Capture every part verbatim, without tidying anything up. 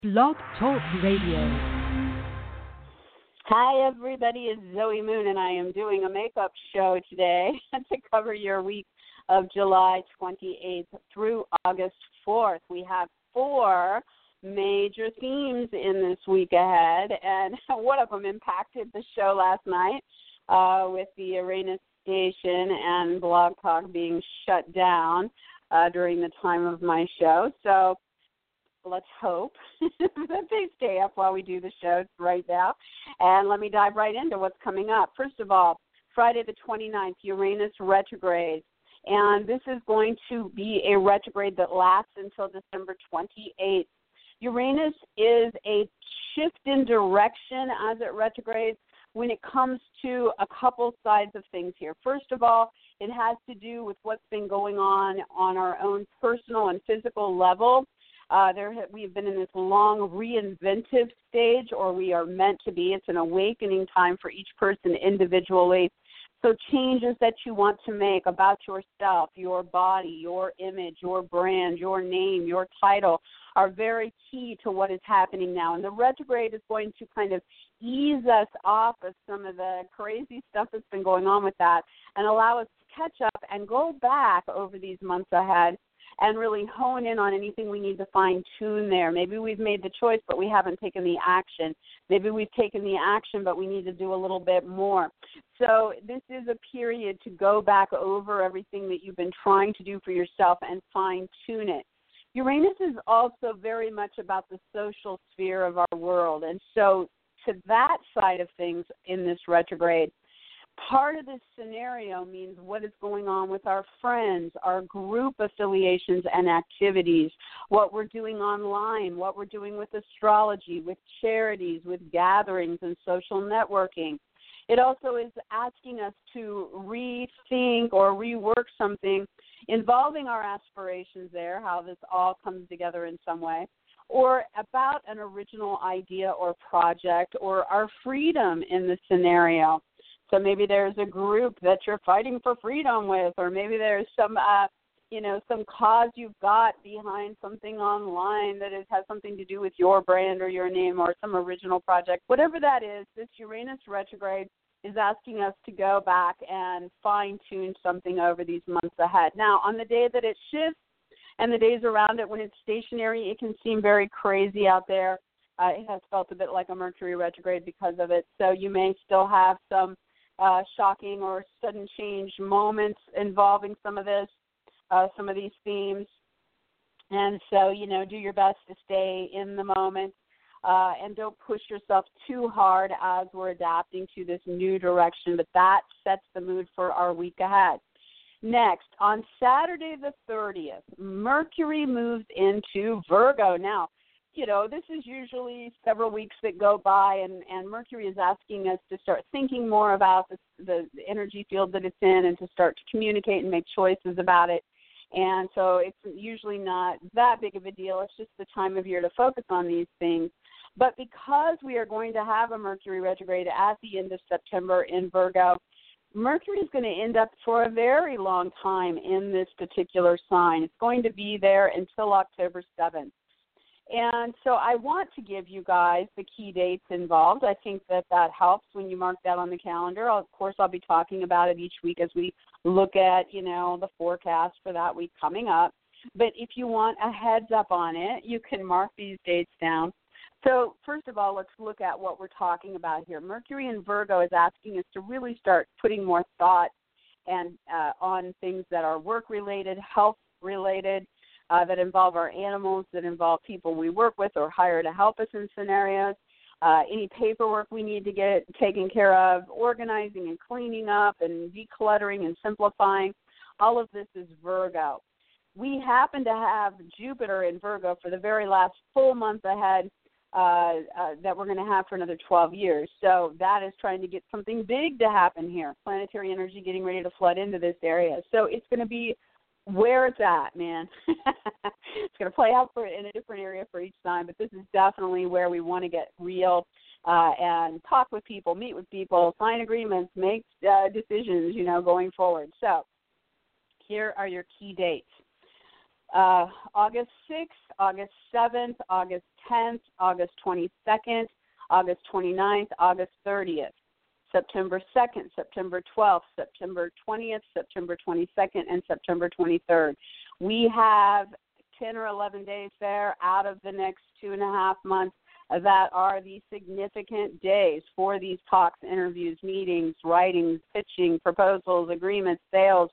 Blog Talk Radio. Hi, everybody. It's Zoe Moon, and I am doing a makeup show today to cover your week of July twenty-eighth through August fourth. We have four major themes in this week ahead, and one of them impacted the show last night uh, with the Uranus station and Blog Talk being shut down uh, during the time of my show. So let's hope that they stay up while we do the show right now. And let me dive right into what's coming up. First of all, Friday the twenty-ninth, Uranus retrograde. And this is going to be a retrograde that lasts until December twenty-eighth. Uranus is a shift in direction as it retrogrades when it comes to a couple sides of things here. First of all, it has to do with what's been going on on our own personal and physical level. Uh, there, we have been in this long reinventive stage, or we are meant to be. It's an awakening time for each person individually. So changes that you want to make about yourself, your body, your image, your brand, your name, your title are very key to what is happening now. And the retrograde is going to kind of ease us off of some of the crazy stuff that's been going on with that and allow us to catch up and go back over these months ahead and really hone in on anything we need to fine-tune there. Maybe we've made the choice, but we haven't taken the action. Maybe we've taken the action, but we need to do a little bit more. So this is a period to go back over everything that you've been trying to do for yourself and fine-tune it. Uranus is also very much about the social sphere of our world. And so to that side of things in this retrograde, part of this scenario means what is going on with our friends, our group affiliations and activities, what we're doing online, what we're doing with astrology, with charities, with gatherings and social networking. It also is asking us to rethink or rework something involving our aspirations there, how this all comes together in some way, or about an original idea or project, or our freedom in the scenario. So maybe there's a group that you're fighting for freedom with, or maybe there's some, uh, you know, some cause you've got behind something online that is, has something to do with your brand or your name or some original project. Whatever that is, this Uranus retrograde is asking us to go back and fine-tune something over these months ahead. Now, on the day that it shifts and the days around it when it's stationary, it can seem very crazy out there. Uh, it has felt a bit like a Mercury retrograde because of it. So you may still have some Uh, shocking or sudden change moments involving some of this, uh, some of these themes. And so, you know, do your best to stay in the moment uh, and don't push yourself too hard as we're adapting to this new direction. But that sets the mood for our week ahead. Next, on Saturday the thirtieth, Mercury moves into Virgo. Now, you know, this is usually several weeks that go by, and, and Mercury is asking us to start thinking more about the, the, the energy field that it's in and to start to communicate and make choices about it. And so it's usually not that big of a deal. It's just the time of year to focus on these things. But because we are going to have a Mercury retrograde at the end of September in Virgo, Mercury is going to end up for a very long time in this particular sign. It's going to be there until October seventh. And so I want to give you guys the key dates involved. I think that that helps when you mark that on the calendar. I'll, of course, I'll be talking about it each week as we look at, you know, the forecast for that week coming up. But if you want a heads up on it, you can mark these dates down. So first of all, let's look at what we're talking about here. Mercury in Virgo is asking us to really start putting more thought and uh, on things that are work-related, health-related, Uh, that involve our animals, that involve people we work with or hire to help us in scenarios, uh, any paperwork we need to get taken care of, organizing and cleaning up and decluttering and simplifying. All of this is Virgo. We happen to have Jupiter in Virgo for the very last full month ahead uh, uh, that we're going to have for another twelve years. So that is trying to get something big to happen here, planetary energy getting ready to flood into this area. So it's going to be where it's at, man. It's going to play out for in a different area for each time, but this is definitely where we want to get real uh, and talk with people, meet with people, sign agreements, make uh, decisions, you know, going forward. So here are your key dates. Uh, August sixth, August seventh, August tenth, August twenty-second, August twenty-ninth, August thirtieth, September second, September twelfth, September twentieth, September twenty-second, and September twenty-third. We have ten or eleven days there out of the next two and a half months that are the significant days for these talks, interviews, meetings, writings, pitching, proposals, agreements, sales,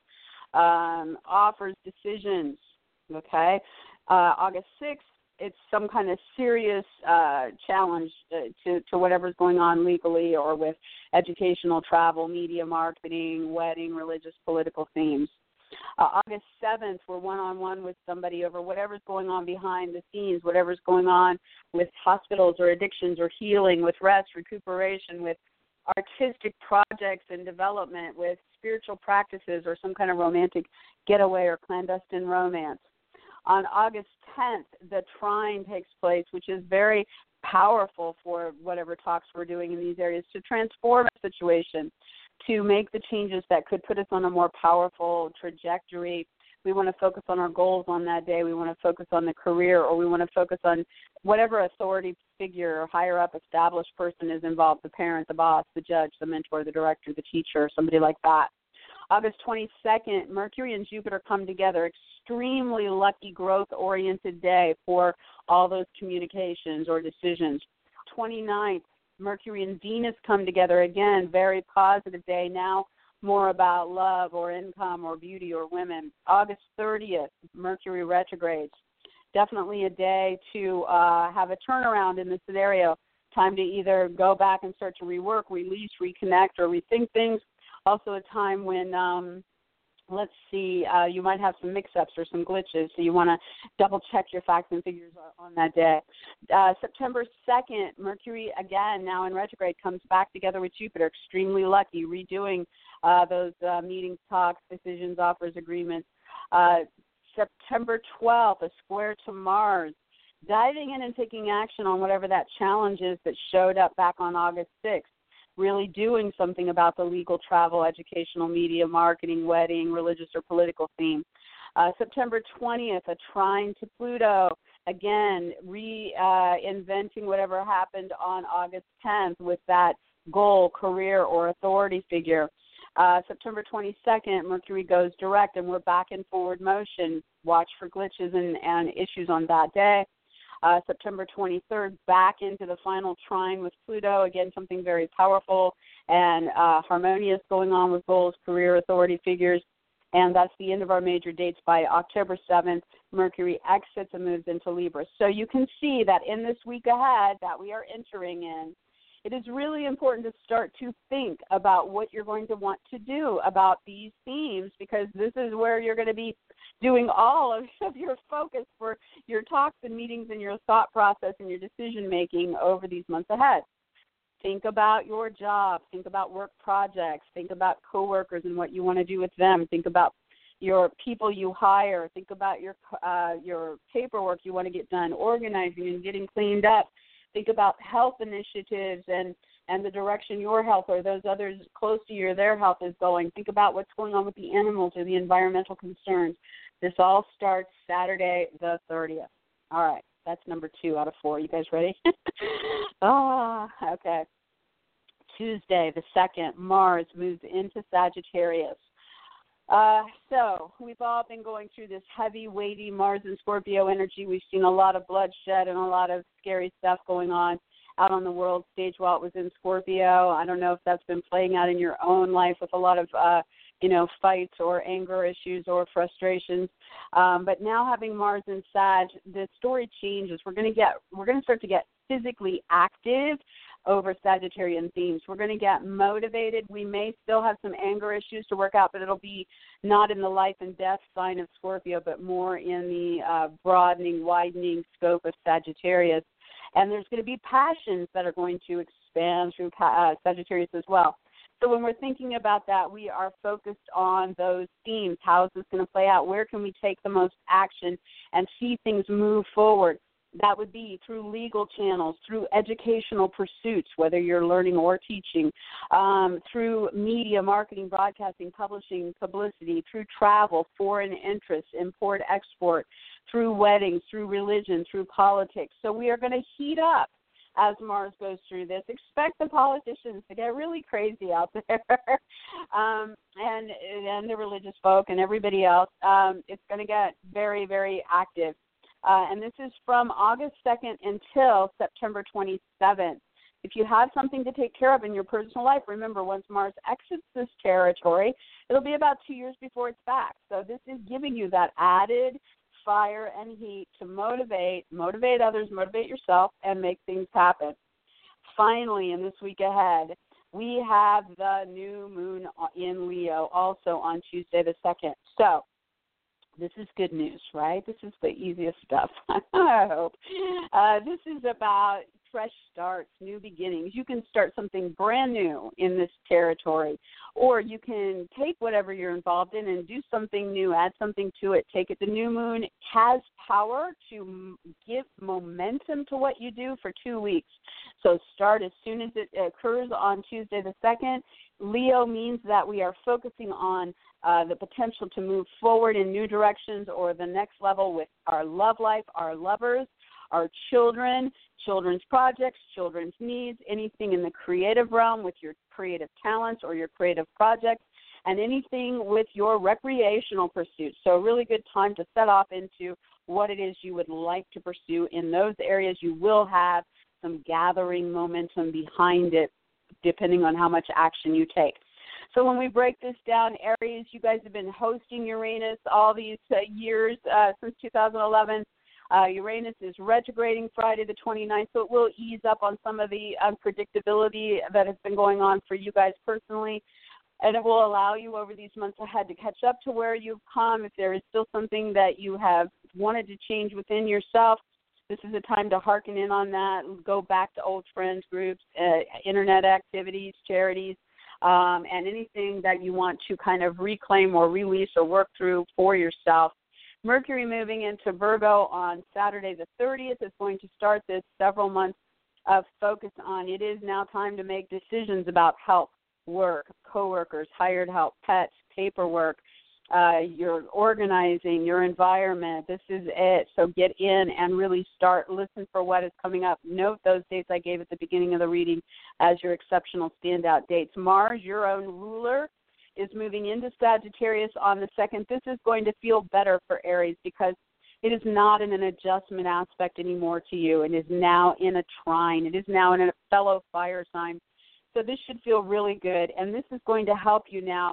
um, offers, decisions, okay? Uh, August sixth, it's some kind of serious uh, challenge uh, to, to whatever's going on legally or with educational, travel, media, marketing, wedding, religious, political themes. Uh, August seventh, we're one-on-one with somebody over whatever's going on behind the scenes, whatever's going on with hospitals or addictions or healing, with rest, recuperation, with artistic projects and development, with spiritual practices or some kind of romantic getaway or clandestine romance. On August tenth, the Trine takes place, which is very powerful for whatever talks we're doing in these areas to transform a situation, to make the changes that could put us on a more powerful trajectory. We want to focus on our goals on that day. We want to focus on the career, or we want to focus on whatever authority figure or higher up established person is involved, the parent, the boss, the judge, the mentor, the director, the teacher, somebody like that. August twenty-second, Mercury and Jupiter come together. Extremely lucky, growth-oriented day for all those communications or decisions. twenty-ninth, Mercury and Venus come together. Again, very positive day. Now more about love or income or beauty or women. August thirtieth, Mercury retrogrades. Definitely a day to uh, have a turnaround in the scenario. Time to either go back and start to rework, release, reconnect, or rethink things. Also a time when, um, let's see, uh, you might have some mix-ups or some glitches, so you want to double-check your facts and figures on that day. Uh, September second, Mercury, again, now in retrograde, comes back together with Jupiter. Extremely lucky, redoing uh, those uh, meetings, talks, decisions, offers, agreements. Uh, September twelfth, a square to Mars. Diving in and taking action on whatever that challenge is that showed up back on August sixth. Really doing something about the legal, travel, educational, media, marketing, wedding, religious, or political theme. Uh, September twentieth, a trine to Pluto. Again, reinventing uh, whatever happened on August tenth with that goal, career, or authority figure. Uh, September twenty-second, Mercury goes direct, and we're back in forward motion. Watch for glitches and, and issues on that day. Uh, September twenty-third, back into the final trine with Pluto. Again, something very powerful and uh, harmonious going on with goals, career, authority figures. And that's the end of our major dates. By October seventh, Mercury exits and moves into Libra. So you can see that in this week ahead that we are entering in, it is really important to start to think about what you're going to want to do about these themes, because this is where you're going to be doing all of, of your focus for your talks and meetings and your thought process and your decision-making over these months ahead. Think about your job. Think about work projects. Think about coworkers and what you want to do with them. Think about your people you hire. Think about your uh, your paperwork you want to get done, organizing and getting cleaned up. Think about health initiatives and, and the direction your health or those others close to you, their health is going. Think about what's going on with the animals or the environmental concerns. This all starts Saturday the thirtieth. All right, that's number two out of four. You guys ready? Ah, oh, okay. Tuesday the second, Mars moves into Sagittarius. Uh, so we've all been going through this heavy, weighty Mars and Scorpio energy. We've seen a lot of bloodshed and a lot of scary stuff going on out on the world stage while it was in Scorpio. I don't know if that's been playing out in your own life with a lot of, uh, you know, fights or anger issues or frustrations. Um, but now having Mars in Sag, the story changes. We're going to get, we're going to start to get physically active over Sagittarian themes. We're going to get motivated. We may still have some anger issues to work out, but it'll be not in the life and death sign of Scorpio, but more in the uh, broadening, widening scope of Sagittarius. And there's going to be passions that are going to expand through uh, Sagittarius as well. So when we're thinking about that, we are focused on those themes. How is this going to play out? Where can we take the most action and see things move forward? That would be through legal channels, through educational pursuits, whether you're learning or teaching, um, through media, marketing, broadcasting, publishing, publicity, through travel, foreign interests, import, export, through weddings, through religion, through politics. So we are going to heat up as Mars goes through this. Expect the politicians to get really crazy out there, um, and, and the religious folk and everybody else. Um, it's going to get very, very active. Uh, and this is from August second until September twenty-seventh. If you have something to take care of in your personal life, remember, once Mars exits this territory, it'll be about two years before it's back. So this is giving you that added fire and heat to motivate, motivate others, motivate yourself, and make things happen. Finally, in this week ahead, we have the new moon in Leo also on Tuesday the second. So this is good news, right? This is the easiest stuff, I hope. Uh, this is about fresh starts, new beginnings. You can start something brand new in this territory, or you can take whatever you're involved in and do something new, add something to it, take it. The new moon has power to give momentum to what you do for two weeks. So start as soon as it occurs on Tuesday the second. Leo means that we are focusing on uh, the potential to move forward in new directions or the next level with our love life, our lovers, our children, children's projects, children's needs, anything in the creative realm with your creative talents or your creative projects, and anything with your recreational pursuits. So a really good time to set off into what it is you would like to pursue. In those areas, you will have some gathering momentum behind it, depending on how much action you take. So when we break this down, Aries, you guys have been hosting Uranus all these uh, years uh, since two thousand eleven. Uh, Uranus is retrograding Friday the twenty-ninth, so it will ease up on some of the unpredictability that has been going on for you guys personally, and it will allow you over these months ahead to catch up to where you've come. If there is still something that you have wanted to change within yourself, this is a time to hearken in on that, go back to old friends groups, uh, internet activities, charities, um, and anything that you want to kind of reclaim or release or work through for yourself. Mercury moving into Virgo on Saturday the thirtieth is going to start this several months of focus on. It is now time to make decisions about health, work, coworkers, hired help, pets, paperwork, uh, your organizing, your environment. This is it. So get in and really start. Listen for what is coming up. Note those dates I gave at the beginning of the reading as your exceptional standout dates. Mars, your own ruler, is moving into Sagittarius on the second. This is going to feel better for Aries because it is not in an adjustment aspect anymore to you. It is now in a trine. It is now in a fellow fire sign. So this should feel really good, and this is going to help you now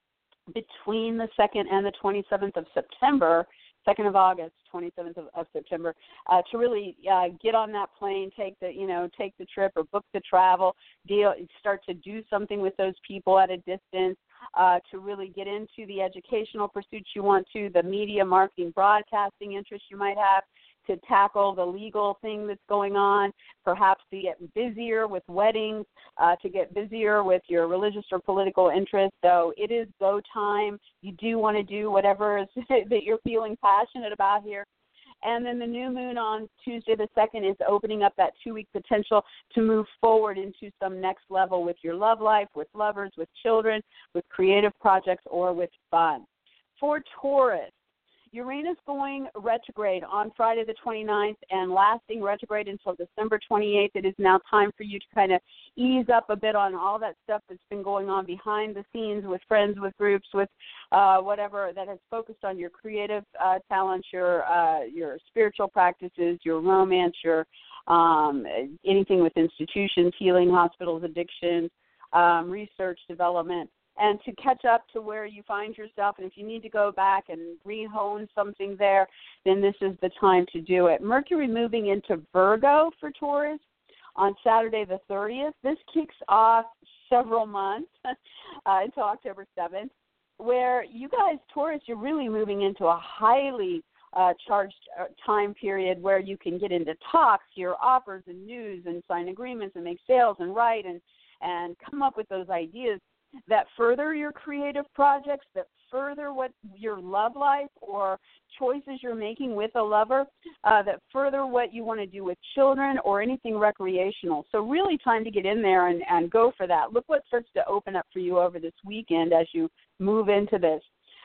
between the second and the twenty-seventh of September, second of August, twenty-seventh of, of September, uh, to really uh, get on that plane, take the, you know, take the trip or book the travel, deal, start to do something with those people at a distance, uh, to really get into the educational pursuits you want to, the media, marketing, broadcasting interests you might have, to tackle the legal thing that's going on, perhaps to get busier with weddings, uh, to get busier with your religious or political interests. So it is go time. You do want to do whatever is that you're feeling passionate about here. And then the new moon on Tuesday the second is opening up that two-week potential to move forward into some next level with your love life, with lovers, with children, with creative projects, or with fun. For Taurus, Uranus going retrograde on Friday the twenty-ninth and lasting retrograde until December twenty-eighth. It is now time for you to kind of ease up a bit on all that stuff that's been going on behind the scenes with friends, with groups, with uh, whatever that has focused on your creative uh, talents, your uh, your spiritual practices, your romance, your um, anything with institutions, healing, hospitals, addictions, um, research, development, and to catch up to where you find yourself. And if you need to go back and re-hone something there, then this is the time to do it. Mercury moving into Virgo for Taurus on Saturday the thirtieth. This kicks off several months uh, until October seventh, where you guys, Taurus, you're really moving into a highly uh, charged uh, time period where you can get into talks, hear offers and news, and sign agreements and make sales and write and, and come up with those ideas that further your creative projects, that further what your love life or choices you're making with a lover, uh, that further what you want to do with children or anything recreational. So really time to get in there and, and go for that. Look what starts to open up for you over this weekend as you move into this.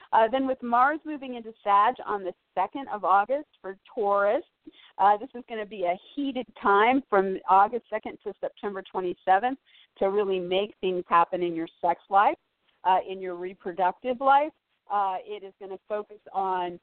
Uh, then with Mars moving into Sag on the second of August for Taurus, uh, this is going to be a heated time from August second to September twenty-seventh to really make things happen in your sex life, uh, in your reproductive life. Uh, it is going to focus on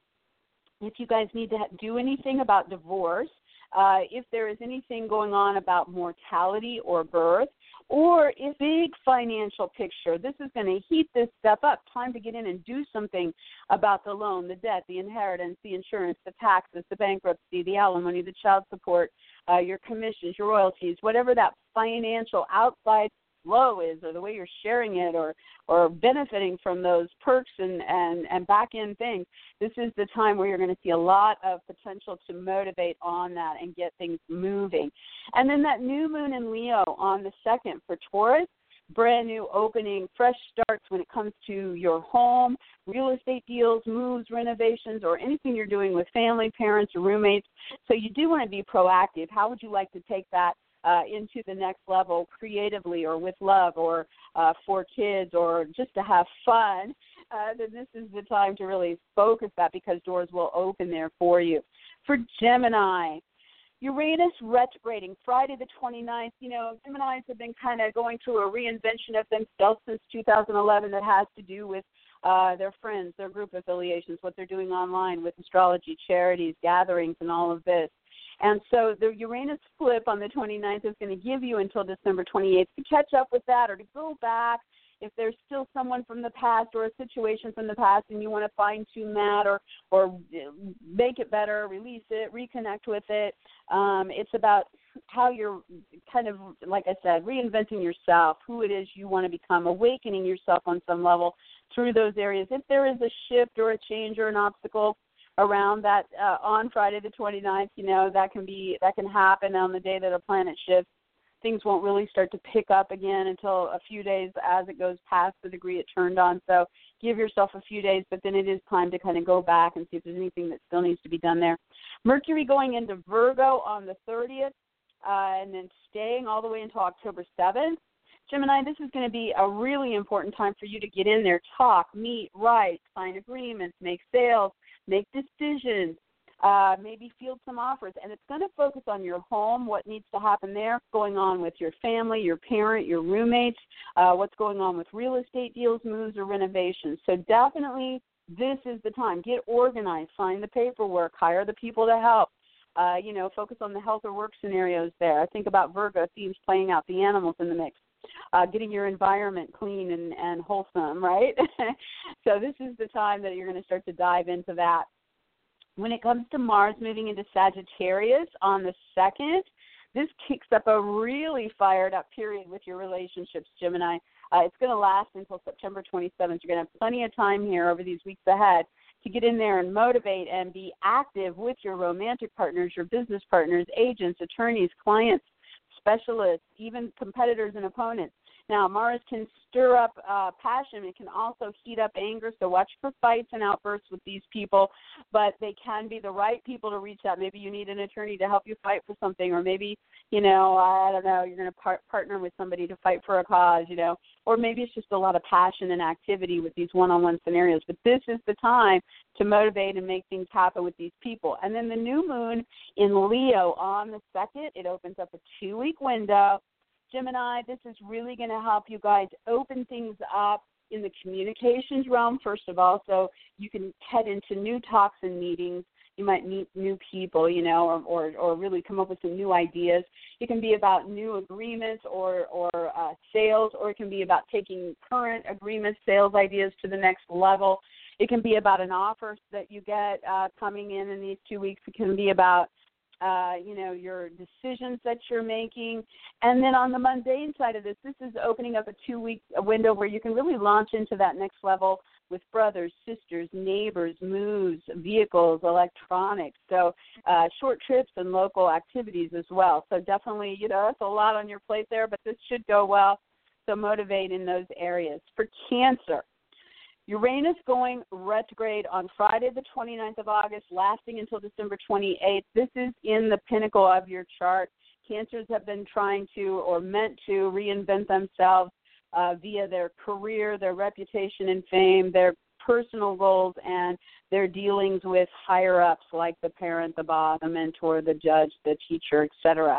if you guys need to do anything about divorce, uh, if there is anything going on about mortality or birth, or a big financial picture. This is going to heat this stuff up. Time to get in and do something about the loan, the debt, the inheritance, the insurance, the taxes, the bankruptcy, the alimony, the child support, uh, your commissions, your royalties, whatever that financial outside flow is, or the way you're sharing it, or or benefiting from those perks and, and, and back-end things. This is the time where you're going to see a lot of potential to motivate on that and get things moving. And then that new moon in Leo on the second for Taurus, brand new opening, fresh starts when it comes to your home, real estate deals, moves, renovations, or anything you're doing with family, parents, or roommates. So you do want to be proactive. How would you like to take that Uh, into the next level creatively or with love or uh, for kids or just to have fun, uh, then this is the time to really focus that, because doors will open there for you. For Gemini, Uranus retrograding Friday the twenty-ninth. You know, Geminis have been kind of going through a reinvention of themselves since two thousand eleven that has to do with uh, their friends, their group affiliations, what they're doing online with astrology, charities, gatherings, and all of this. And so the Uranus flip on the twenty-ninth is going to give you until December twenty-eighth to catch up with that, or to go back if there's still someone from the past or a situation from the past and you want to fine-tune that, or, or make it better, release it, reconnect with it. Um, it's about how you're kind of, like I said, reinventing yourself, who it is you want to become, awakening yourself on some level through those areas. If there is a shift or a change or an obstacle around that uh, on Friday the twenty-ninth, you know, that can be that can happen on the day that a planet shifts. Things won't really start to pick up again until a few days as it goes past the degree it turned on. So give yourself a few days, but then it is time to kind of go back and see if there's anything that still needs to be done there. Mercury going into Virgo on the thirtieth, uh, and then staying all the way until October seventh. Gemini, this is going to be a really important time for you to get in there, talk, meet, write, sign agreements, make sales, make decisions, uh, maybe field some offers. And it's going to focus on your home, what needs to happen there, going on with your family, your parent, your roommates, uh, what's going on with real estate deals, moves, or renovations. So definitely this is the time. Get organized, sign the paperwork, hire the people to help. Uh, you know, focus on the health or work scenarios there. I think about Virgo themes playing out, the animals in the mix. Uh, getting your environment clean and, and wholesome, right? So this is the time that you're going to start to dive into that. When it comes to Mars moving into Sagittarius on the second, this kicks up a really fired up period with your relationships, Gemini. Uh, it's going to last until September twenty-seventh. You're going to have plenty of time here over these weeks ahead to get in there and motivate and be active with your romantic partners, your business partners, agents, attorneys, clients, specialists, even competitors and opponents. Now, Mars can stir up uh, passion. It can also heat up anger, so watch for fights and outbursts with these people, but they can be the right people to reach out. Maybe you need an attorney to help you fight for something, or maybe, you know, I don't know, you're going to par- partner with somebody to fight for a cause, you know, or maybe it's just a lot of passion and activity with these one-on-one scenarios. But this is the time to motivate and make things happen with these people. And then the new moon in Leo on the second, it opens up a two-week window. Gemini, this is really going to help you guys open things up in the communications realm, first of all, so you can head into new talks and meetings. You might meet new people, you know, or, or, or really come up with some new ideas. It can be about new agreements or, or uh, sales, or it can be about taking current agreements, sales ideas to the next level. It can be about an offer that you get uh, coming in in these two weeks. It can be about Uh, you know, your decisions that you're making. And then on the mundane side of this, this is opening up a two-week window where you can really launch into that next level with brothers, sisters, neighbors, moves, vehicles, electronics. So uh, short trips and local activities as well. So definitely, you know, that's a lot on your plate there, but this should go well. So motivate in those areas. For Cancer, Uranus going retrograde on Friday the twenty-ninth of August, lasting until December twenty-eighth. This is in the pinnacle of your chart. Cancers have been trying to or meant to reinvent themselves uh, via their career, their reputation and fame, their personal goals and their dealings with higher-ups like the parent, the boss, the mentor, the judge, the teacher, et cetera.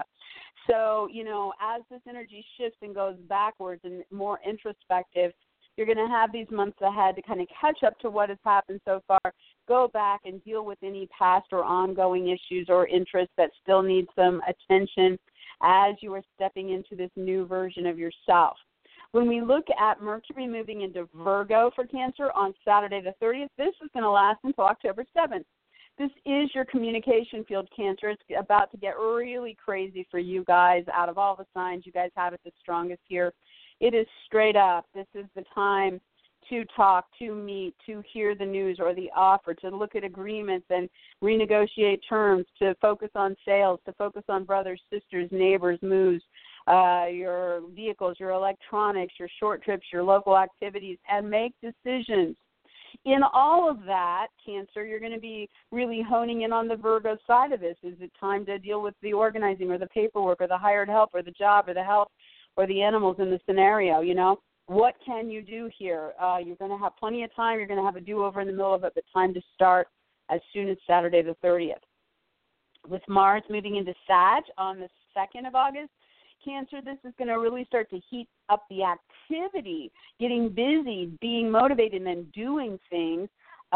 So, you know, as this energy shifts and goes backwards and more introspective, you're going to have these months ahead to kind of catch up to what has happened so far, go back and deal with any past or ongoing issues or interests that still need some attention as you are stepping into this new version of yourself. When we look at Mercury moving into Virgo for Cancer on Saturday the thirtieth, this is going to last until October seventh. This is your communication field, Cancer. It's about to get really crazy for you guys. Out of all the signs, you guys have it the strongest here. It is straight up. This is the time to talk, to meet, to hear the news or the offer, to look at agreements and renegotiate terms, to focus on sales, to focus on brothers, sisters, neighbors, moves, uh, your vehicles, your electronics, your short trips, your local activities, and make decisions. In all of that, Cancer, you're going to be really honing in on the Virgo side of this. Is it time to deal with the organizing or the paperwork or the hired help or the job or the health or the animals in the scenario, you know? What can you do here? Uh, you're going to have plenty of time. You're going to have a do-over in the middle of it, but time to start as soon as Saturday the thirtieth. With Mars moving into Sag on the second of August, Cancer, this is going to really start to heat up the activity, getting busy, being motivated, and then doing things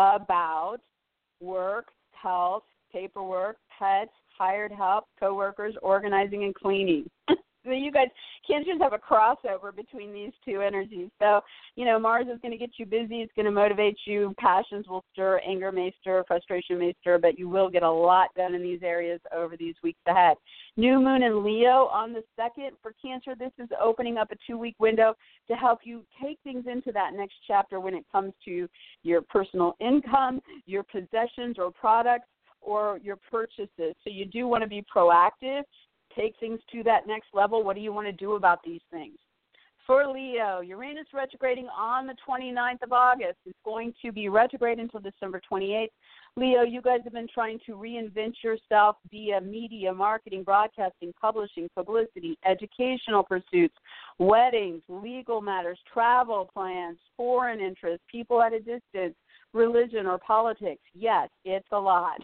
about work, health, paperwork, pets, hired help, coworkers, organizing, and cleaning. So you guys, Cancers have a crossover between these two energies. So, you know, Mars is going to get you busy. It's going to motivate you. Passions will stir. Anger may stir. Frustration may stir. But you will get a lot done in these areas over these weeks ahead. New moon in Leo on the second for Cancer. This is opening up a two-week window to help you take things into that next chapter when it comes to your personal income, your possessions or products, or your purchases. So you do want to be proactive. Take things to that next level. What do you want to do about these things? For Leo, Uranus retrograding on the twenty-ninth of August. It's going to be retrograde until December twenty-eighth. Leo, you guys have been trying to reinvent yourself via media, marketing, broadcasting, publishing, publicity, educational pursuits, weddings, legal matters, travel plans, foreign interests, people at a distance, religion or politics. Yes, it's a lot.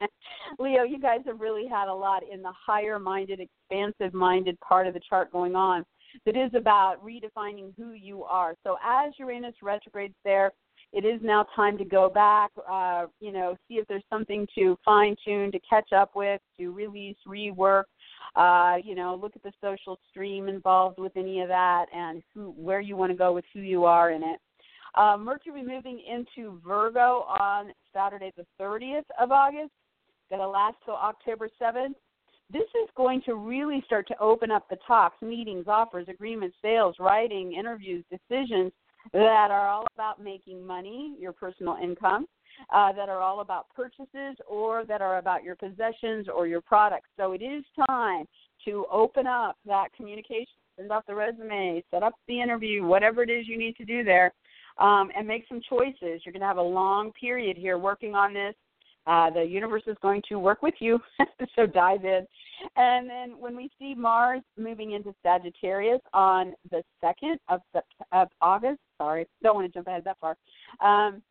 Leo, you guys have really had a lot in the higher-minded, expansive-minded part of the chart going on that is about redefining who you are. So as Uranus retrogrades there, it is now time to go back, uh, you know, see if there's something to fine-tune, to catch up with, to release, rework, uh, you know, look at the social stream involved with any of that and who, where you want to go with who you are in it. Uh, Mercury moving into Virgo on Saturday the thirtieth of August, going to last till October seventh. This is going to really start to open up the talks, meetings, offers, agreements, sales, writing, interviews, decisions that are all about making money, your personal income, uh, that are all about purchases, or that are about your possessions or your products. So it is time to open up that communication, send off the resume, set up the interview, whatever it is you need to do there. Um, and make some choices. You're going to have a long period here working on this. Uh, the universe is going to work with you, so dive in. And then when we see Mars moving into Sagittarius on the second of, of August, sorry, don't want to jump ahead that far, um,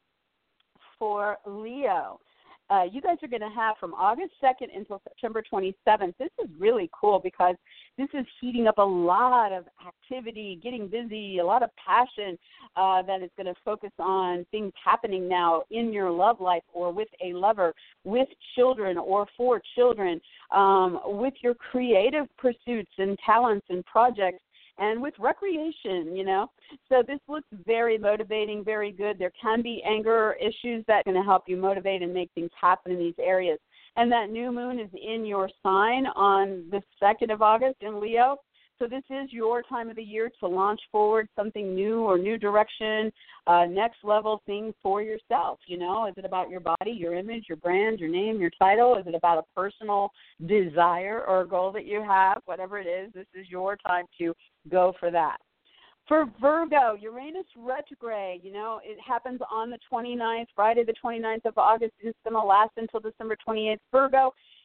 for Leo, uh, you guys are going to have from August second until September twenty-seventh. This is really cool because this is heating up a lot of activity, getting busy, a lot of passion uh, that is going to focus on things happening now in your love life or with a lover, with children or for children, um, with your creative pursuits and talents and projects, and with recreation, you know. So this looks very motivating, very good. There can be anger issues that are going to help you motivate and make things happen in these areas. And that new moon is in your sign on the second of August in Leo. So this is your time of the year to launch forward something new or new direction, uh, next level thing for yourself. You know, is it about your body, your image, your brand, your name, your title? Is it about a personal desire or goal that you have? Whatever it is, this is your time to go for that. For Virgo, Uranus retrograde, you know, it happens on the twenty-ninth, Friday the twenty-ninth of August. It's going to last until December twenty-eighth. Virgo,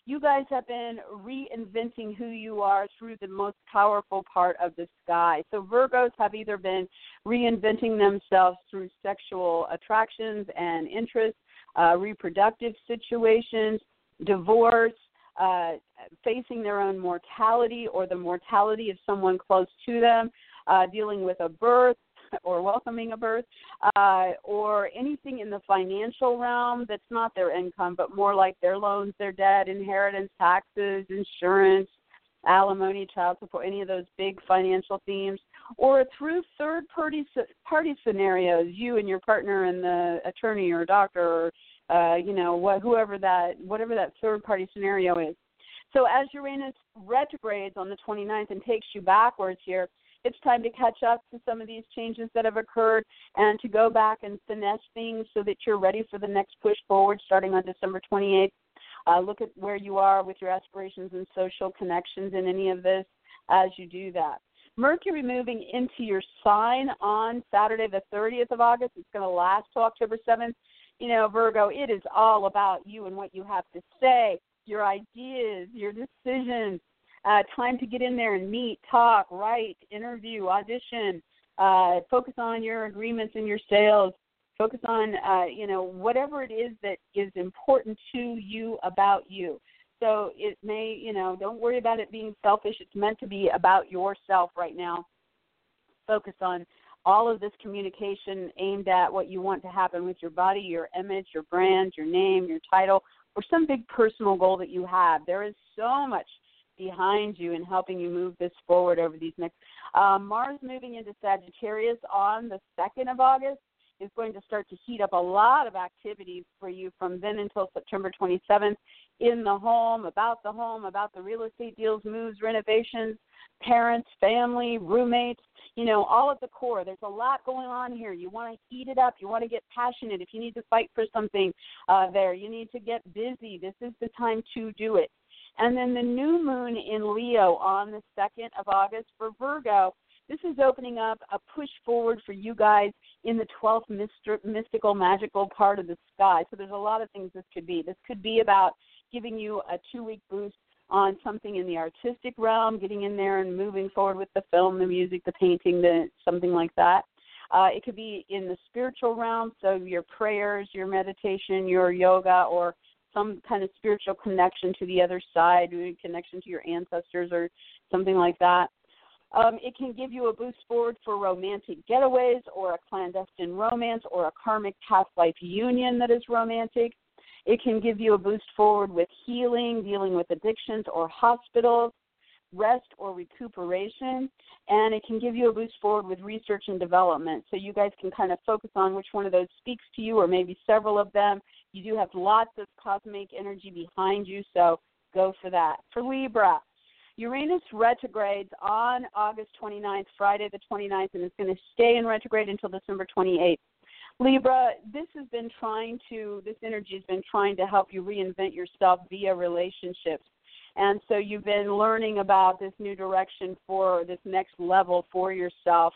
You guys have been reinventing who you are through the most powerful part of the sky. So Virgos have either been reinventing themselves through sexual attractions and interests, uh, reproductive situations, divorce, uh, facing their own mortality or the mortality of someone close to them, uh, dealing with a birth or welcoming a birth, uh, or anything in the financial realm that's not their income, but more like their loans, their debt, inheritance, taxes, insurance, alimony, child support, any of those big financial themes, or through third-party party scenarios, you and your partner and the attorney or doctor or, uh, you know, what, whoever that, whatever that third-party scenario is. So as Uranus retrogrades on the twenty-ninth and takes you backwards here, it's time to catch up to some of these changes that have occurred and to go back and finesse things so that you're ready for the next push forward starting on December twenty-eighth. Uh, look at where you are with your aspirations and social connections in any of this as you do that. Mercury moving into your sign on Saturday the thirtieth of August. It's going to last till October seventh. You know, Virgo, it is all about you and what you have to say, your ideas, your decisions. Uh, time to get in there and meet, talk, write, interview, audition, uh, focus on your agreements and your sales, focus on, uh, you know, whatever it is that is important to you about you. So it may, you know, don't worry about it being selfish. It's meant to be about yourself right now. Focus on all of this communication aimed at what you want to happen with your body, your image, your brand, your name, your title, or some big personal goal that you have. There is so much behind you and helping you move this forward over these next. Uh, Mars moving into Sagittarius on the second of August is going to start to heat up a lot of activities for you from then until September twenty-seventh in the home, about the home, about the real estate deals, moves, renovations, parents, family, roommates, you know, all at the core. There's a lot going on here. You want to heat it up. You want to get passionate. If you need to fight for something uh, there, you need to get busy. This is the time to do it. And then the new moon in Leo on the second of August for Virgo, this is opening up a push forward for you guys in the twelfth mystical, magical part of the sky. So there's a lot of things this could be. This could be about giving you a two-week boost on something in the artistic realm, getting in there and moving forward with the film, the music, the painting, the something like that. Uh, it could be in the spiritual realm, so your prayers, your meditation, your yoga, or some kind of spiritual connection to the other side, connection to your ancestors or something like that. Um, it can give you a boost forward for romantic getaways or a clandestine romance or a karmic past life union that is romantic. It can give you a boost forward with healing, dealing with addictions or hospitals, rest or recuperation, and it can give you a boost forward with research and development. So you guys can kind of focus on which one of those speaks to you or maybe several of them. You do have lots of cosmic energy behind you, so go for that. For Libra, Uranus retrogrades on August twenty-ninth, Friday the twenty-ninth, and it's going to stay in retrograde until December twenty-eighth. Libra, this has been trying to, this energy has been trying to help you reinvent yourself via relationships. And so you've been learning about this new direction for this next level for yourself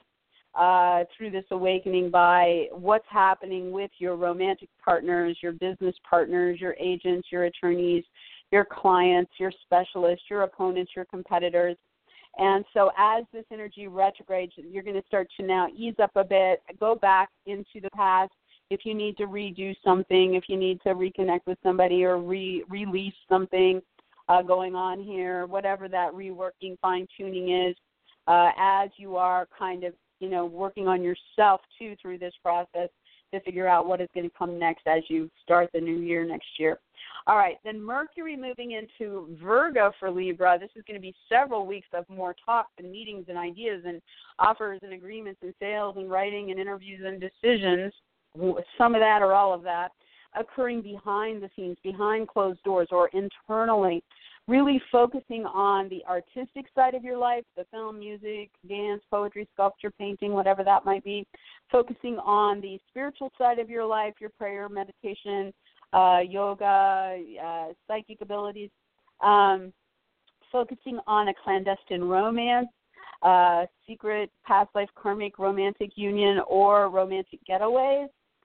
uh, through this awakening by what's happening with your romantic partners, your business partners, your agents, your attorneys, your clients, your specialists, your opponents, your competitors. And so as this energy retrogrades, you're going to start to now ease up a bit, go back into the past. If you need to redo something, if you need to reconnect with somebody or re- release something uh, going on here, whatever that reworking, fine-tuning is, uh, as you are kind of, you know, working on yourself, too, through this process to figure out what is going to come next as you start the new year next year. All right, then Mercury moving into Virgo for Libra. This is going to be several weeks of more talks and meetings and ideas and offers and agreements and sales and writing and interviews and decisions, some of that or all of that, occurring behind the scenes, behind closed doors or internally, really focusing on the artistic side of your life, the film, music, dance, poetry, sculpture, painting, whatever that might be, focusing on the spiritual side of your life, your prayer, meditation, uh, yoga, uh, psychic abilities, um, focusing on a clandestine romance, uh, secret past life karmic romantic union or romantic getaways,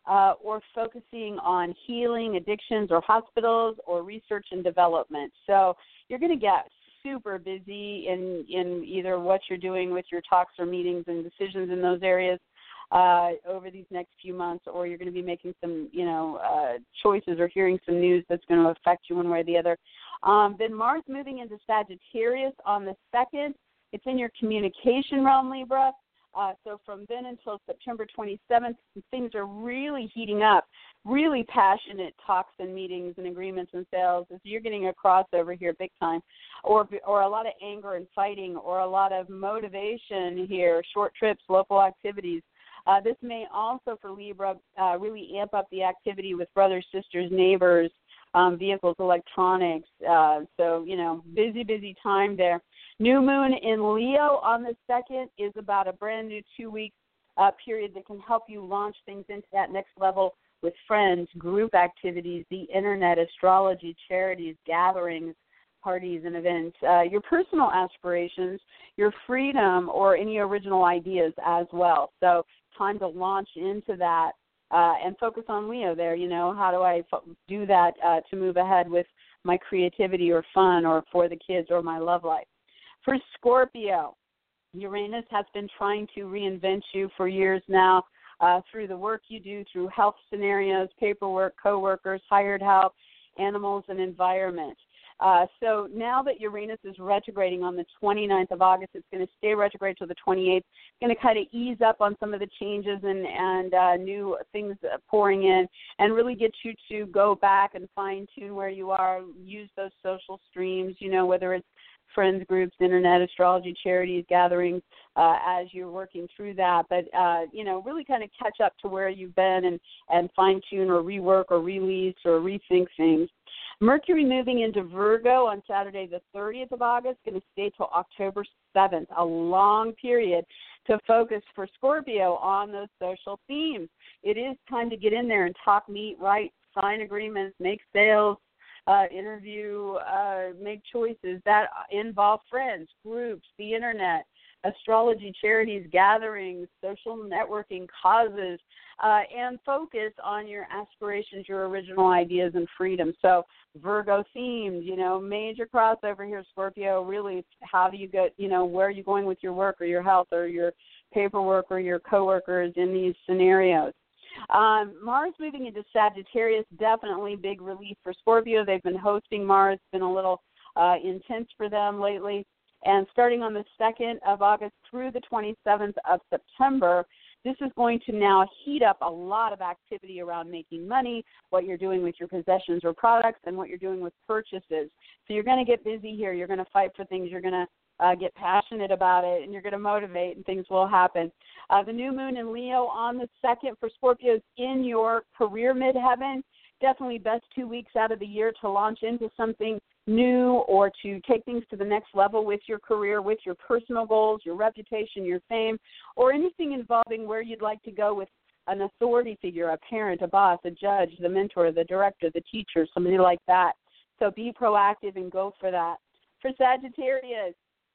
uh, or focusing on healing, addictions, or hospitals, or research and development. So you're going to get super busy in, in either what you're doing with your talks or meetings and decisions in those areas uh, over these next few months, or you're going to be making some, you know, uh, choices or hearing some news that's going to affect you one way or the other. Um, then Mars moving into Sagittarius on the second. It's in your communication realm, Libra. Uh, so from then until September twenty-seventh, things are really heating up, really passionate talks and meetings and agreements and sales. So you're getting a crossover here big time, or or a lot of anger and fighting, or a lot of motivation here, short trips, local activities. Uh, this may also, for Libra, uh, really amp up the activity with brothers, sisters, neighbors, um, vehicles, electronics. Uh, so, you know, busy, busy time there. New moon in Leo on the second is about a brand new two-week uh, period that can help you launch things into that next level with friends, group activities, the internet, astrology, charities, gatherings, parties, and events. Uh, your personal aspirations, your freedom, or any original ideas as well. So time to launch into that uh, and focus on Leo there. You know, how do I fo- do that uh, to move ahead with my creativity or fun or for the kids or my love life? For Scorpio, Uranus has been trying to reinvent you for years now uh, through the work you do, through health scenarios, paperwork, coworkers, hired help, animals, and environment. Uh, so now that Uranus is retrograding on the twenty-ninth of August, it's going to stay retrograde till the twenty-eighth. It's going to kind of ease up on some of the changes and, and uh, new things pouring in and really get you to go back and fine-tune where you are, use those social streams, you know, whether it's friends groups, internet, astrology, charities, gatherings, uh, as you're working through that. But, uh, you know, really kind of catch up to where you've been and, and fine-tune or rework or release or rethink things. Mercury moving into Virgo on Saturday the thirtieth of August, going to stay till October seventh, a long period to focus for Scorpio on those social themes. It is time to get in there and talk, meet, write, sign agreements, make sales, Uh, interview, uh, make choices that involve friends, groups, the internet, astrology, charities, gatherings, social networking, causes, uh, and focus on your aspirations, your original ideas, and freedom. So Virgo themed, you know, major crossover here, Scorpio. Really, how do you get, you know, where are you going with your work or your health or your paperwork or your coworkers in these scenarios? Um, Mars moving into Sagittarius, definitely big relief for Scorpio. They've been hosting Mars. It's been a little uh, intense for them lately. And starting on the second of August through the twenty-seventh of September, this is going to now heat up a lot of activity around making money, what you're doing with your possessions or products, and what you're doing with purchases. So you're going to get busy here. You're going to fight for things. You're going to Uh, get passionate about it, and you're going to motivate, and things will happen. Uh, the new moon in Leo on the second for Scorpios in your career midheaven. Definitely best two weeks out of the year to launch into something new or to take things to the next level with your career, with your personal goals, your reputation, your fame, or anything involving where you'd like to go with an authority figure, a parent, a boss, a judge, the mentor, the director, the teacher, somebody like that. So be proactive and go for that. For Sagittarius,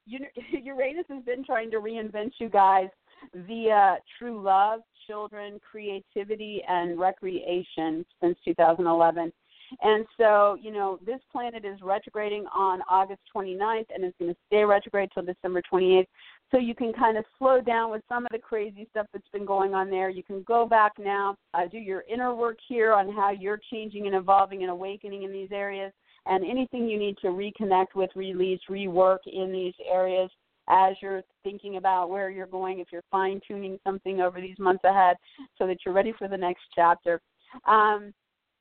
Uranus has been trying to reinvent you guys via true love, children, creativity, and recreation since two thousand eleven. And so, you know, this planet is retrograding on August twenty-ninth and is going to stay retrograde till December twenty-eighth. So you can kind of slow down with some of the crazy stuff that's been going on there. You can go back now, uh, do your inner work here on how you're changing and evolving and awakening in these areas. And anything you need to reconnect with, release, rework in these areas as you're thinking about where you're going, if you're fine-tuning something over these months ahead so that you're ready for the next chapter. Um,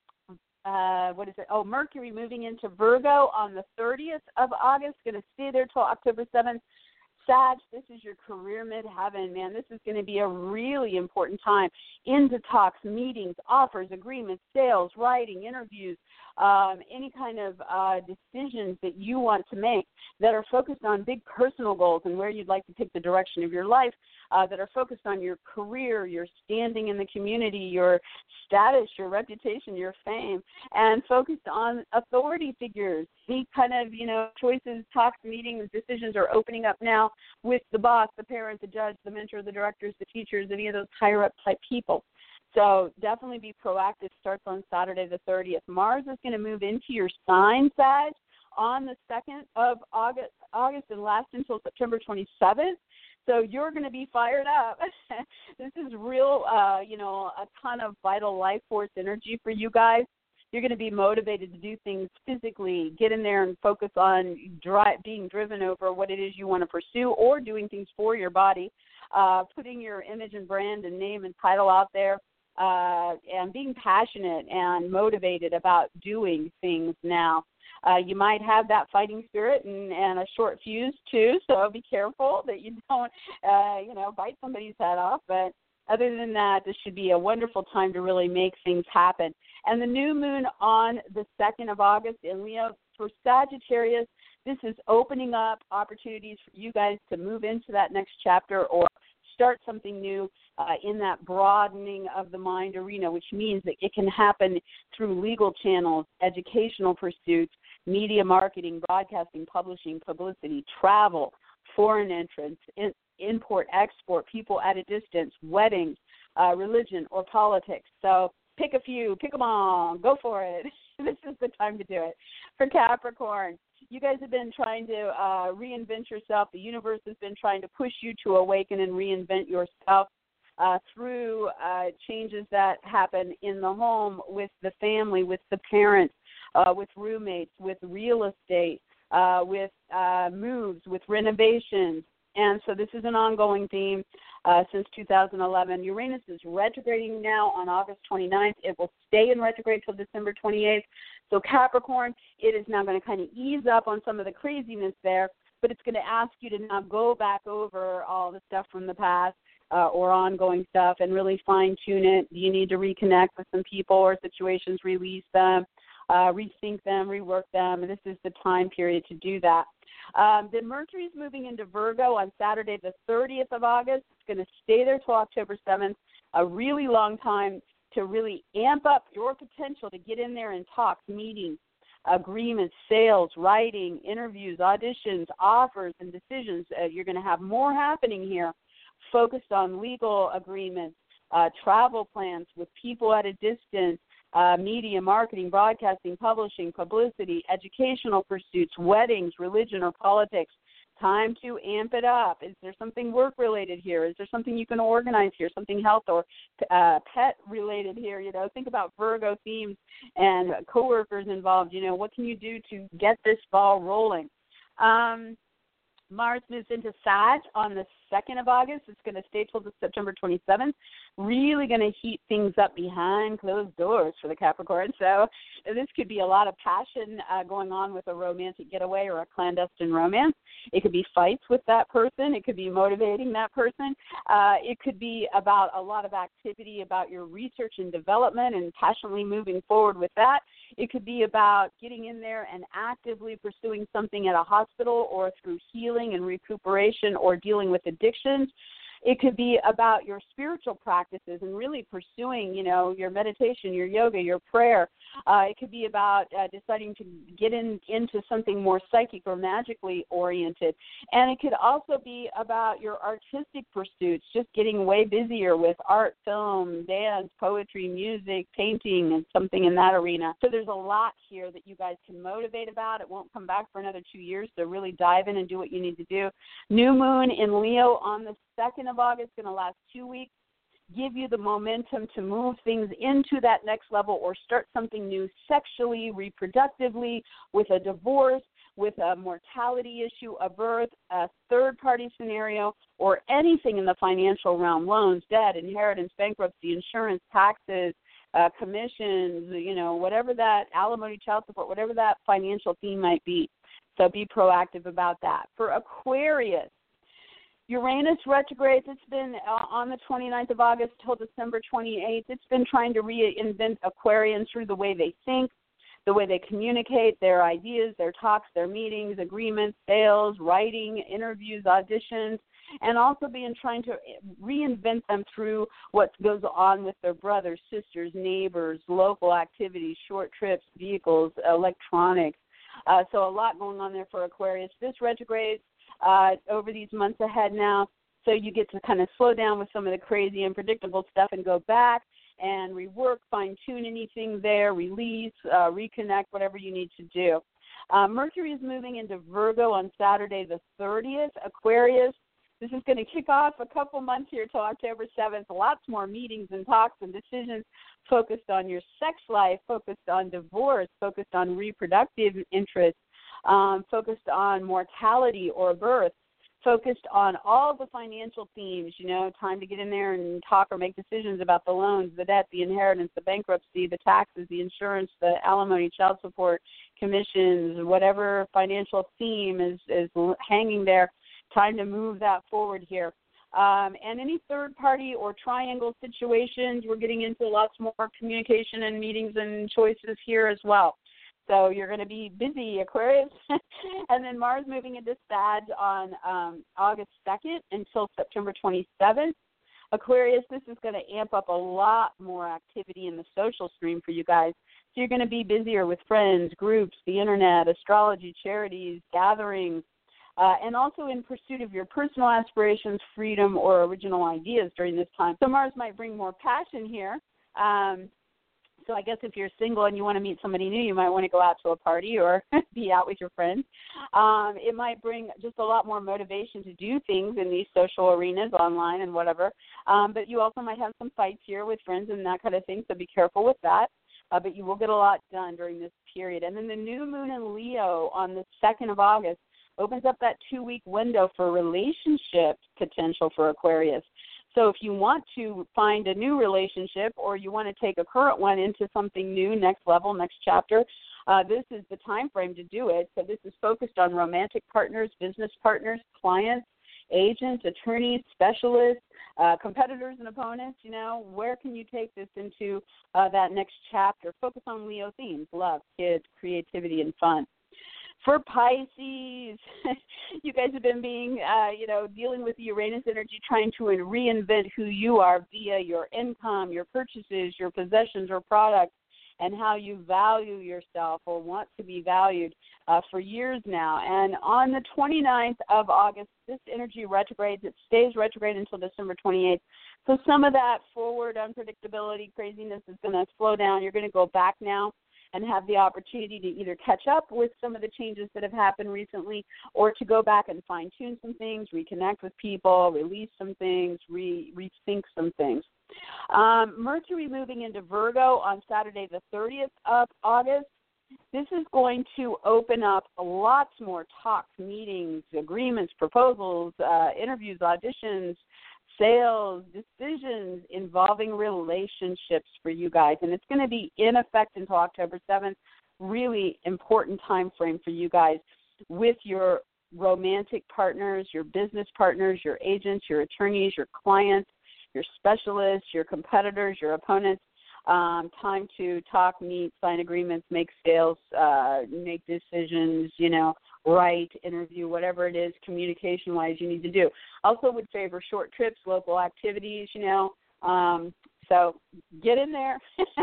uh, what is it? Oh, Mercury moving into Virgo on the thirtieth of August, going to stay there till October seventh. Sag, this is your career midheaven, man. This is going to be a really important time. Into talks, meetings, offers, agreements, sales, writing, interviews, um, any kind of uh, decisions that you want to make that are focused on big personal goals and where you'd like to take the direction of your life, uh, that are focused on your career, your standing in the community, your status, your reputation, your fame, and focused on authority figures. These kind of, you know, choices, talks, meetings, decisions are opening up now with the boss, the parent, the judge, the mentor, the directors, the teachers, any of those higher-up type people. So definitely be proactive. Starts on Saturday the thirtieth. Mars is going to move into your sign, Sag, on the second of August, August and last until September twenty-seventh. So you're going to be fired up. This is real, uh, you know, a ton of vital life force energy for you guys. You're going to be motivated to do things physically, get in there and focus on dri- being driven over what it is you want to pursue or doing things for your body, uh, putting your image and brand and name and title out there, uh, and being passionate and motivated about doing things now. Uh, you might have that fighting spirit and, and a short fuse, too, so be careful that you don't, uh, you know, bite somebody's head off. But other than that, this should be a wonderful time to really make things happen. And the new moon on the second of August in Leo, for Sagittarius, this is opening up opportunities for you guys to move into that next chapter or start something new uh, in that broadening of the mind arena, which means that it can happen through legal channels, educational pursuits, media marketing, broadcasting, publishing, publicity, travel, foreign entrance, in, import, export, people at a distance, weddings, uh, religion, or politics. So pick a few, pick them all, go for it. This is the time to do it. For Capricorn, you guys have been trying to uh, reinvent yourself. The universe has been trying to push you to awaken and reinvent yourself uh, through uh, changes that happen in the home, with the family, with the parents, uh, with roommates, with real estate, uh, with uh, moves, with renovations. And so this is an ongoing theme uh, since two thousand eleven. Uranus is retrograding now on August twenty-ninth. It will stay in retrograde till December twenty-eighth. So Capricorn, it is now going to kind of ease up on some of the craziness there, but it's going to ask you to now go back over all the stuff from the past uh, or ongoing stuff and really fine-tune it. Do you need to reconnect with some people or situations, release them, uh, rethink them, rework them? This is the time period to do that. Um, the Mercury is moving into Virgo on Saturday, the thirtieth of August. It's going to stay there till October seventh, a really long time to really amp up your potential to get in there and talk, meetings, agreements, sales, writing, interviews, auditions, offers, and decisions. Uh, you're going to have more happening here focused on legal agreements, uh, travel plans with people at a distance, Uh, media, marketing, broadcasting, publishing, publicity, educational pursuits, weddings, religion, or politics. Time to amp it up. Is there something work-related here? Is there something you can organize here, something health or uh, pet-related here? You know, think about Virgo themes and coworkers involved. You know, what can you do to get this ball rolling? Um, Mars moves into Sag on the second of August. It's going to stay till September twenty-seventh. Really going to heat things up behind closed doors for the Capricorn. So this could be a lot of passion uh, going on with a romantic getaway or a clandestine romance. It could be fights with that person. It could be motivating that person. Uh, it could be about a lot of activity about your research and development and passionately moving forward with that. It could be about getting in there and actively pursuing something at a hospital or through healing and recuperation or dealing with addictions. It could be about your spiritual practices and really pursuing, you know, your meditation, your yoga, your prayer. Uh, it could be about uh, deciding to get in, into something more psychic or magically oriented. And it could also be about your artistic pursuits, just getting way busier with art, film, dance, poetry, music, painting, and something in that arena. So there's a lot here that you guys can motivate about. It won't come back for another two years, so really dive in and do what you need to do. New moon in Leo on the second of August, going to last two weeks, give you the momentum to move things into that next level or start something new sexually, reproductively, with a divorce, with a mortality issue, a birth, a third-party scenario, or anything in the financial realm, loans, debt, inheritance, bankruptcy, insurance, taxes, uh, commissions, you know, whatever that, alimony, child support, whatever that financial theme might be. So be proactive about that. For Aquarius, Uranus retrogrades. It's been uh, on the twenty-ninth of August till December twenty-eighth. It's been trying to reinvent Aquarians through the way they think, the way they communicate, their ideas, their talks, their meetings, agreements, sales, writing, interviews, auditions, and also being trying to reinvent them through what goes on with their brothers, sisters, neighbors, local activities, short trips, vehicles, electronics. Uh, so a lot going on there for Aquarius. This retrograde Uh, over these months ahead now, so you get to kind of slow down with some of the crazy, unpredictable stuff and go back and rework, fine-tune anything there, release, uh, reconnect, whatever you need to do. Uh, Mercury is moving into Virgo on Saturday the thirtieth. Aquarius, this is going to kick off a couple months here till October seventh. Lots more meetings and talks and decisions focused on your sex life, focused on divorce, focused on reproductive interests, um, focused on mortality or birth, focused on all the financial themes, you know, time to get in there and talk or make decisions about the loans, the debt, the inheritance, the bankruptcy, the taxes, the insurance, the alimony, child support, commissions, whatever financial theme is, is hanging there. Time to move that forward here. Um, and any third-party or triangle situations, we're getting into lots more communication and meetings and choices here as well. So you're going to be busy, Aquarius. And then Mars moving into Sag on um, August second until September twenty-seventh. Aquarius, this is going to amp up a lot more activity in the social stream for you guys. So you're going to be busier with friends, groups, the internet, astrology, charities, gatherings, uh, and also in pursuit of your personal aspirations, freedom, or original ideas during this time. So Mars might bring more passion here. Um, So I guess if you're single and you want to meet somebody new, you might want to go out to a party or be out with your friends. Um, it might bring just a lot more motivation to do things in these social arenas, online and whatever. Um, but you also might have some fights here with friends and that kind of thing, so be careful with that. Uh, but you will get a lot done during this period. And then the new moon in Leo on the second of August opens up that two-week window for relationship potential for Aquarius. So if you want to find a new relationship or you want to take a current one into something new, next level, next chapter, uh, this is the time frame to do it. So this is focused on romantic partners, business partners, clients, agents, attorneys, specialists, uh, competitors and opponents. You know, where can you take this into uh, that next chapter? Focus on Leo themes, love, kids, creativity, and fun. For Pisces, you guys have been being, uh, you know, dealing with the Uranus energy, trying to reinvent who you are via your income, your purchases, your possessions or products, and how you value yourself or want to be valued uh, for years now. And on the twenty-ninth of August, this energy retrogrades. It stays retrograde until December twenty-eighth. So some of that forward unpredictability, craziness is going to slow down. You're going to go back now and have the opportunity to either catch up with some of the changes that have happened recently or to go back and fine-tune some things, reconnect with people, release some things, re- rethink some things. Um, Mercury moving into Virgo on Saturday the thirtieth of August. This is going to open up lots more talks, meetings, agreements, proposals, uh, interviews, auditions, sales, decisions involving relationships for you guys. And it's going to be in effect until October seventh. Really important time frame for you guys with your romantic partners, your business partners, your agents, your attorneys, your clients, your specialists, your competitors, your opponents. Um, time to talk, meet, sign agreements, make sales, uh, make decisions, you know, write, interview, whatever it is, communication-wise you need to do. Also would favor short trips, local activities, you know. Um, so get in there.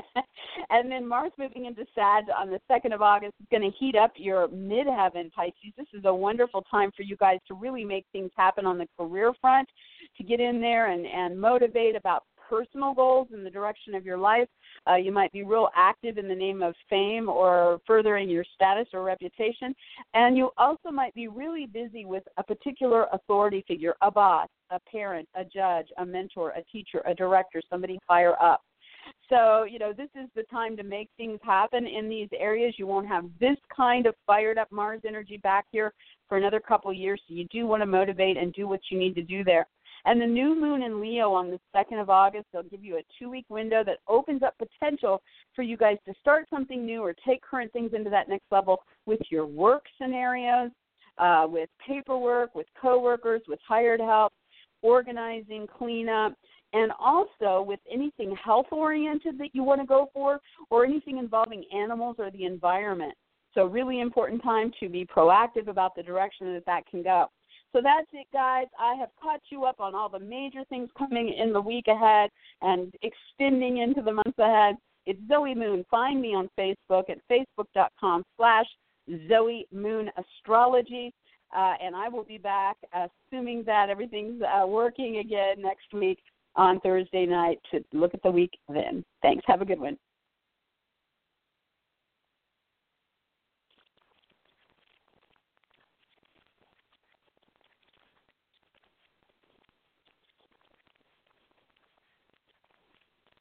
And then Mars moving into Sag on the second of August is going to heat up your midheaven, Pisces. This is a wonderful time for you guys to really make things happen on the career front, to get in there and, and motivate about personal goals in the direction of your life. Uh, you might be real active in the name of fame or furthering your status or reputation. And you also might be really busy with a particular authority figure, a boss, a parent, a judge, a mentor, a teacher, a director, somebody higher up. So, you know, this is the time to make things happen in these areas. You won't have this kind of fired up Mars energy back here for another couple of years. So you do want to motivate and do what you need to do there. And the new moon in Leo on the second of August, they'll give you a two-week window that opens up potential for you guys to start something new or take current things into that next level with your work scenarios, uh, with paperwork, with coworkers, with hired help, organizing, cleanup, and also with anything health-oriented that you want to go for or anything involving animals or the environment. So really important time to be proactive about the direction that that can go. So that's it, guys. I have caught you up on all the major things coming in the week ahead and extending into the months ahead. It's Zoe Moon. Find me on Facebook at facebook.com slash Zoe Moon Astrology. Uh, and I will be back, assuming that everything's uh, working again next week, on Thursday night to look at the week then. Thanks. Have a good one.